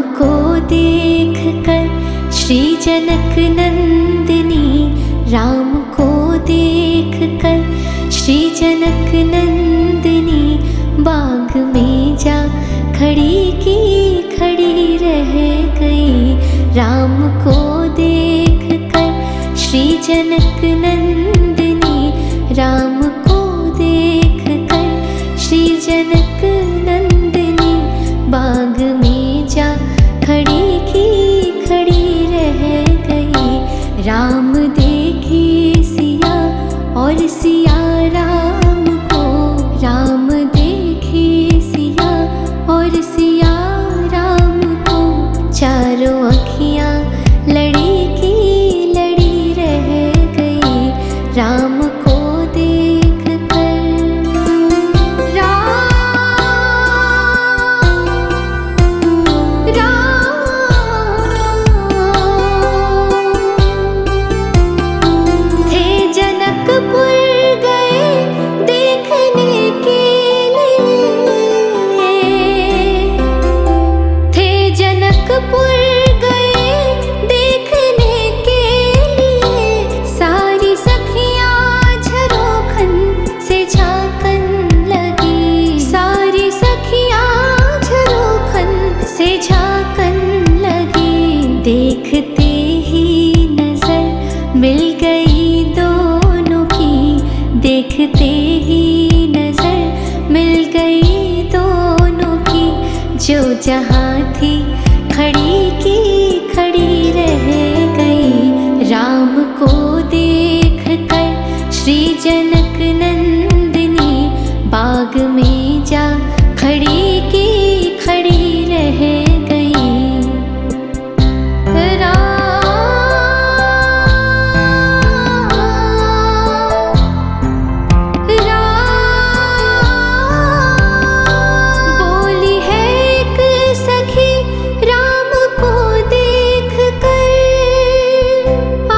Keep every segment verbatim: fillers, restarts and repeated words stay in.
को देख कर श्री जनक नंदिनी, राम को देख कर श्री जनक नंदिनी, बाग में जा खड़ी की खड़ी रह गई। राम को देख कर श्री जनक नंदिनी, राम को देख कर श्री जनक नंदिनी, बाग में जा खड़ी की खड़ी रह गई। राम देखे सिया और सिया राम को, राम देखे सिया और सिया राम को, चारों अखियाँ लड़ी की लड़ी रह गई। राम को देख कर राम राम थे जनकपुर गए देखने के लिए, थे जनकपुर गए देखने के लिए, सारी सखियाँ झरोखन से झांकन लगी, सारी सखियाँ झरोखन से झांकन लगी। देखते ही नजर मिल गई दोनों की, देखते ही नजर मिल गई दोनों की, जो जहाँ थी खड़ी की खड़ी रह गई। राम को देख कर श्री जनक नंदिनी, बाग में जा खड़ी की खड़ी रह गई। बोली है एक सखी राम को देख कर,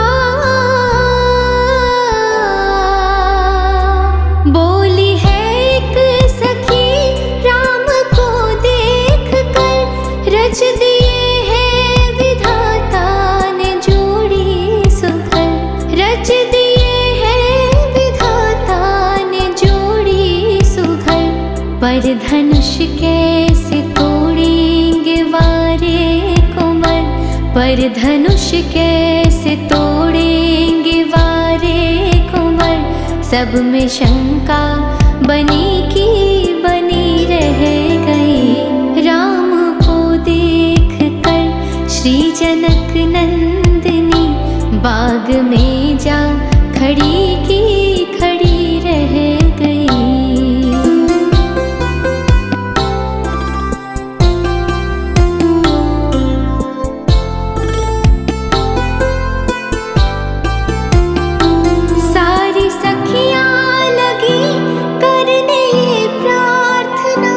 बोली है एक सखी राम को देख कर, रच दिए हैं विधाता ने जोड़ी सुखर, रच दिए हैं विधाता ने जोड़ी सुखर। पर धनुष कैसे तोड़ेंगे वारे कोमल, पर धनुष कैसे तोड़ेंगे वारे कोमल, सब में शंका बनी की बनी रह गई। राम को देख कर श्री जनक नंदिनी, बाग में जा खड़ी की खड़ी रह गई। सारी सखियाँ लगी करने प्रार्थना,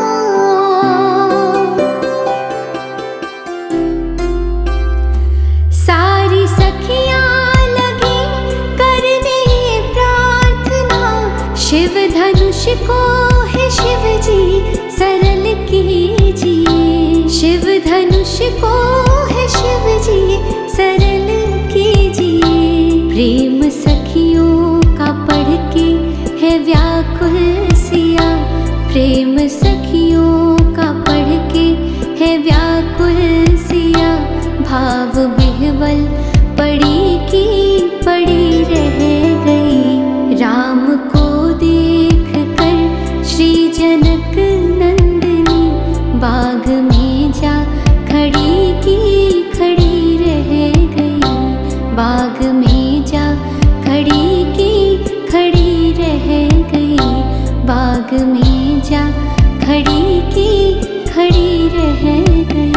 सारी सखियाँ लगी करने प्रार्थना, शिव धनुष को है शिव जी सरल कीजिए, शिव धनुष को है शिव जी सरल कीजिए। प्रेम सखियों का पढ़ के है व्याकुल सिया, प्रेम सखियों का पढ़ के है व्याकुल सिया, भाव बिहवल पड़ी की पड़ी रह गई। राम को देख कर श्री जनक नंदिनी, बाग में जा खड़ी की खड़ी रह गई, बाग में जा खड़ी की खड़ी रह गई, बाग में जा खड़ी की खड़ी रह गई।